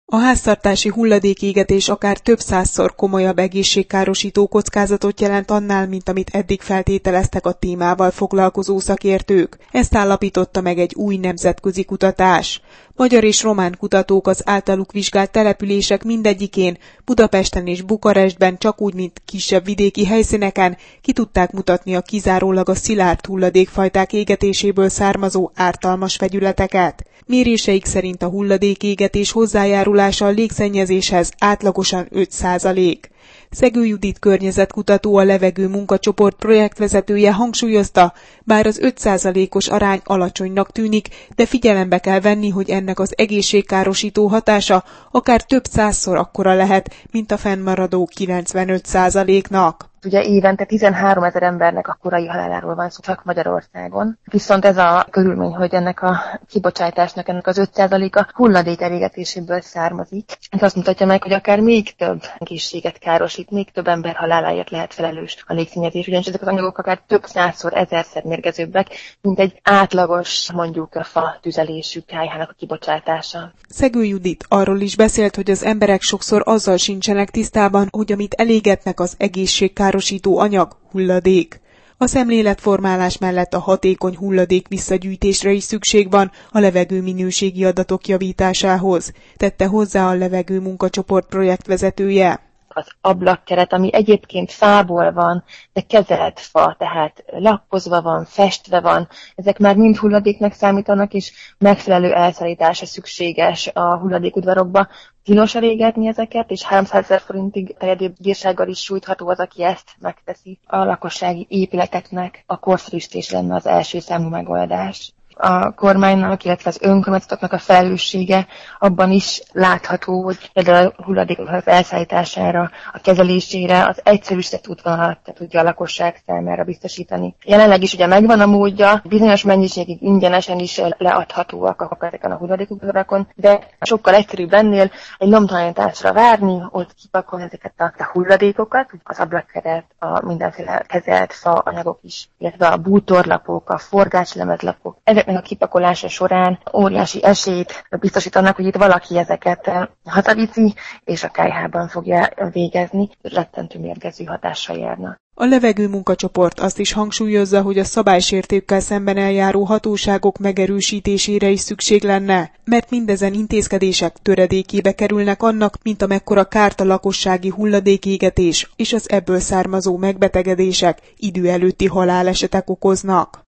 A háztartási hulladékégetés akár több százszor komolyabb egészségkárosító kockázatot jelent annál, mint amit eddig feltételeztek a témával foglalkozó szakértők. Ezt állapította meg egy új nemzetközi kutatás. Magyar és román kutatók az általuk vizsgált települések mindegyikén, Budapesten és Bukarestben csak úgy, mint kisebb vidéki helyszíneken ki tudták mutatni a kizárólag a szilárd hulladékfajták égetéséből származó ártalmas vegyületeket. Méréseik szerint a hulladékégetés hozzájárulása a légszennyezéshez átlagosan 5%. Szegő Judit környezetkutató, a Levegő munkacsoport projektvezetője hangsúlyozta, bár az 5%-os arány alacsonynak tűnik, de figyelembe kell venni, hogy ennek az egészségkárosító hatása akár több százszor akkora lehet, mint a fennmaradó 95%-nak. Ugye évente 13 000 embernek a korai haláláról van szó csak Magyarországon. Viszont ez a körülmény, hogy ennek a kibocsátásnak ennek az 5%-a hulladék elégetéséből származik. Ez azt mutatja meg, hogy akár még több egészséget károsít, még több ember haláláért lehet felelős a légszennyezés. Ugyanis ezek az anyagok akár több százszor, ezerszer mérgezőbbek, mint egy átlagos, mondjuk a fa tüzelésű kályhának a kibocsátása. Szegő Judit arról is beszélt, hogy az emberek sokszor azzal sincsenek tisztában, hogy amit elégetnek, az egészségkárosító anyag, hulladék. A szemléletformálás mellett a hatékony hulladék visszagyűjtésre is szükség van a levegő minőségi adatok javításához, tette hozzá a Levegő munkacsoport projektvezetője. Az ablakkeret, ami egyébként fából van, de kezelt fa, tehát lappozva van, festve van, ezek már mind hulladéknak számítanak, és megfelelő elszállítása szükséges a hulladékudvarokba. Tilos elégetni ezeket, és 300 000 forintig terjedő bírsággal is sújtható az, aki ezt megteszi. A lakossági épületeknek a korszerűsítés lenne az első számú megoldás. A kormánynak, illetve az önkormányzatoknak a felelőssége abban is látható, hogy például a hulladékok az elszállítására, a kezelésére az egyszerűsített útvonalat tudja a lakosság számára biztosítani. Jelenleg is ugye megvan a módja, bizonyos mennyiségig ingyenesen is leadhatóak ezeken a hulladékokon, de sokkal egyszerűbb ennél egy lomtalanításra várni, ott kipakolni ezeket a hulladékokat, az ablakkeret, a mindenféle kezelt fa anyagok is, illetve a bútorlapok, a forgácslemezlapok. Ezeknek a kipakolása során óriási esélyt biztosítanak, hogy itt valaki ezeket hazaviszi, és a kályhában fogja végezni, rettentő mérgező hatással járna. A Levegő munkacsoport azt is hangsúlyozza, hogy a szabálysértőkkel szemben eljáró hatóságok megerősítésére is szükség lenne, mert mindezen intézkedések töredékébe kerülnek annak, mint amekkora kárt a lakossági hulladékégetés és az ebből származó megbetegedések, idő előtti halálesetek okoznak.